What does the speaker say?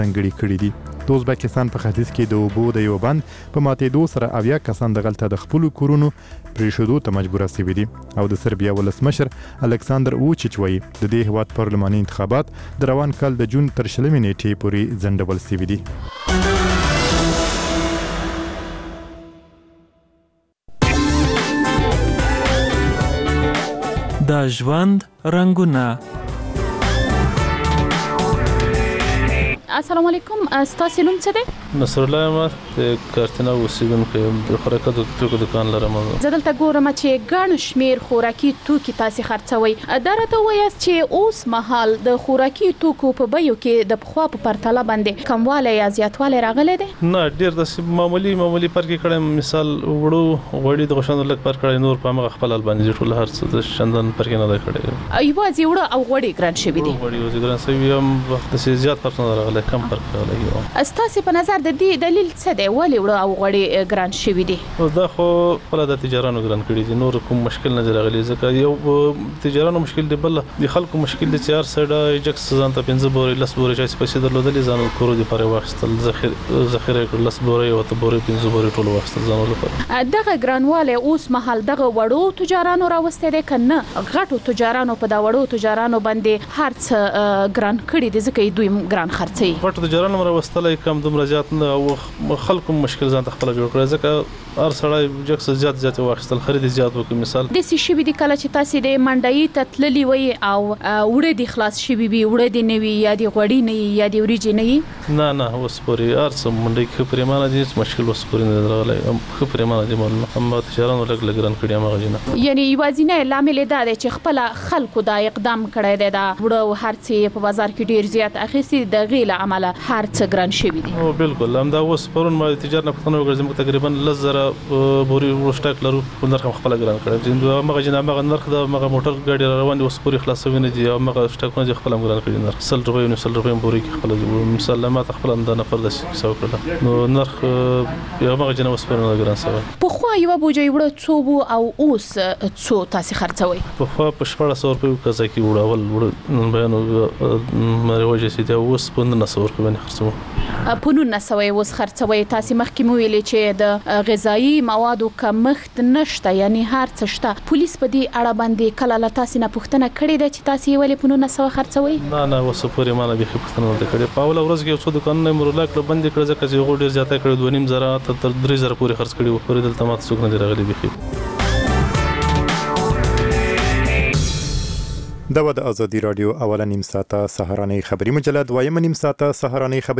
ځانګړي کړي دي. د ازبکستان په ختیځ کې د اوبو د یو بند په ماتېدو سره 80 کسان دغلته د خپلو کورونو پرېښودو ته مجبوره سوي دي. او د سربیا ولسمشر الکساندر ووچیچ وایي د دې هیواد پارلماني انتخابات د روان کال د جون تر 20 نیټې پورې ځنډول سوي دي. د ژوند رنګونه. السلام علیکم، ستاسو نوم څه دی؟ نصر الله احمد، د کارتنا اوسیدونکی یم، د خوراکي توکو دکان لرم. زه دلته ګورم چې ګڼ شمېر خوراکي توکي تاسو خرڅوئ. دا راته وایاست چې اوس مهال د خوراکي توکو په بیو کې د پخوا په پرتله باندې کموالی یا زیاتوالی راغلی دی؟ نه، ډېر داسې معمولی فرق یې کړی. مثال وړو غوړي د غوښانو لږ فرق کړی، نور په همغه خپل حال باندې ټول هر څه د چندان فرق نه دی کړی. یوازې وړه او غوړي ګران شوي دي. غوړي یوازې ګران شوي هم داسې زیات فرق نه راغلی، کم فرق راغلی. ستاسو په نظر د دې دلیل څه دی؟ ولې وړه او غوړي ګران شوي دي؟ دا خو خپله د تجارانو ګران کړي دي، نور کوم مشکل نه دی راغلی. ځکه یو تجارانو مشکل دی، بل د خلکو مشکل دی چې هر سړی جکس ځان ته 15 بورې 10 بورې چې پیسې درلودلې ځان کورو دپاره واخیستل، ذخیره کړل 10 بورې او 10 بورې 15 بورې ټول واخیستل ځان لپاره. دغه ګرانوالی اوس مهال دغه وړو تجارانو راوستی دی که نه غټو تجارانو په دا وړو تجارانو باندې هر څه ګران کړي دي ځکه دوی ګران خرڅوي؟ غټو تجارانو راوستلی کم دومره زیات نه، او خلکو مشکل ځان ته خپل جوړ کړی. ځکه هر سړی جکس زیات واخیستل، خرید زیات وکړي. مثال داسې شوي دي کله چې تاسو د منډۍ ته تللي وئ او وړه دي خلاص شوي وي، وړه دي نه وي یا د غوړي نه وي یا د وریجې نه وي؟ نه اوس پورې هر څه منډۍ کې ښه پرېمانه دي، مشکل اوس پورې نه دی راغلی، ښه پرېمانه دي. معلومه هم تجارانو لږ ګران کړي همغه نه. یعنې یوازینی لامل دا دی چې خپله خلکو دا اقدام کړی دی، دا وړه هر څه په بازار کې ډېر زیات اخیستي، د هغې له امله هر څه ګران شوي دي. بالکل همدا اوس پرون ما د تجارت نه پوښتنه وکړه، زموږ تقریبا 10,000 بورې وړو سټاک لرو، نرخ هم خپله ګران کړی. همغه هغه نرخ د هغه موټر ګاډي را روان دي اوس پورې خلاص شوي نه دي، او هغه سټاکونه چې خپله هم ګران کړي. نرخ 100 روپۍ 90 روپۍ بورې کې خپله مثال ما ته خپله همدا نفر داسې کیسه وکړله، نو نرخ همغه جنه اوس پورې نه ګران شوی. پخوا یوه بوجۍ وړه څو وو او اوس څو تاسې خرڅوئ؟ پخوا په 1400 روپۍ کزه کې وړه اول وړه بیانو رواج یې دی، اوس په 1900 روپۍ باندې خرڅوو. په 1900 اوس خرڅوئ. تاسې مخکې مو ویلې چې د غذایي موادو کمښت نشته، یعنی هر څه شته. پولیس په دې اړه باندې کله له تاسې نه پوښتنه کړې ده چې تاسې یې ولې په 1900 خرڅوئ؟ نه اوس پورې ما نه بیخي پوښتنه نه ده کړې. په اوله ورځ کې یو څو دوکانونه یې مرلا کړه، بند یې کړه، ځکه چې هغوی ډېر زیاته یې کړې، 2,500 تر 3,000 پورې خرڅ کړي وو. پورې دلته ما ته څوک نه دي راغلي بیخي. دا و د ازادي راډیو اوله نیم ساعته سهارنۍ خبري مجله، دویمه نیم ساعته سهارنۍ خبري